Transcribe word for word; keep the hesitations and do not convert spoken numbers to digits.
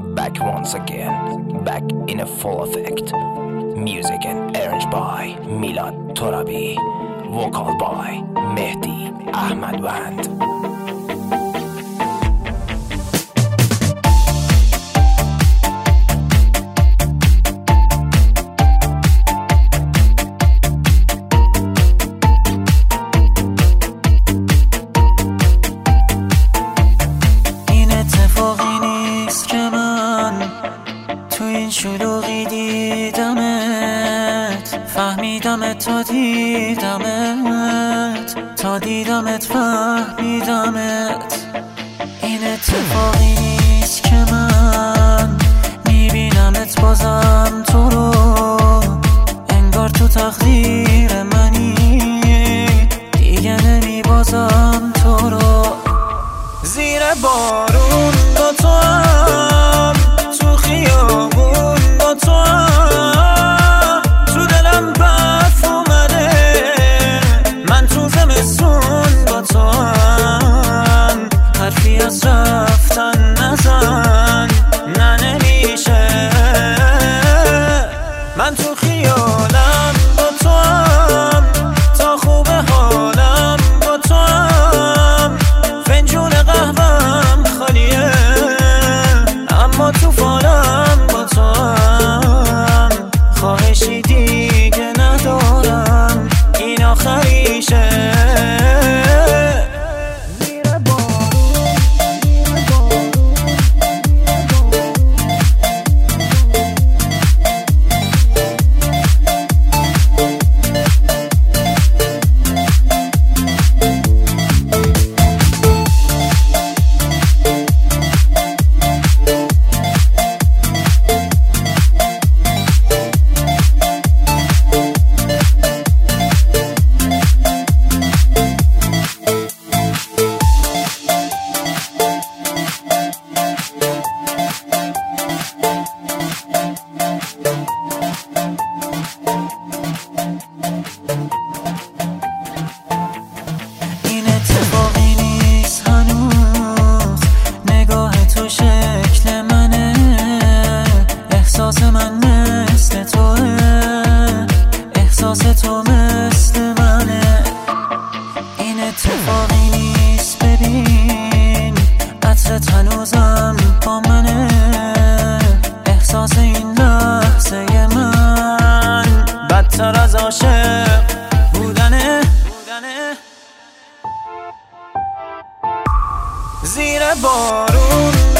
back once again, back in a full effect. Music and arranged by Milad Torabi, vocal by Mehdi Ahmadwand. شلوغی دیدمت، فهمیدمت تا دیدمت، تا دیدمت فهمیدمت. این اتفاقی نیست که من میبینمت بازم تو رو، انگار تو تقدیر منی، دیگه نمیبازم تو رو. زیر بارون با تو هم، تو خیابون با تو هم، تو دلم برف اومده، من تو زمستون با تو هم. حرفی از رفتن نزن، نه نمیشه. من تو خیالم با تو هم، تا خوب حالم با تو هم. فنجون قهوه‌ام خالیه، اما تو فالم با تو هم. خواهشی دیگه ندارم، این آخریشه. این اتفاقی نیست هنوز، نگاه تو شکل منه، احساس من مثل توه، احساس تو مثل منه. این اتفاقی نیست، ببین عطرت هنوزم با منه، احساس این لحظه من بدتر از عاشق بودنه. زیر بارون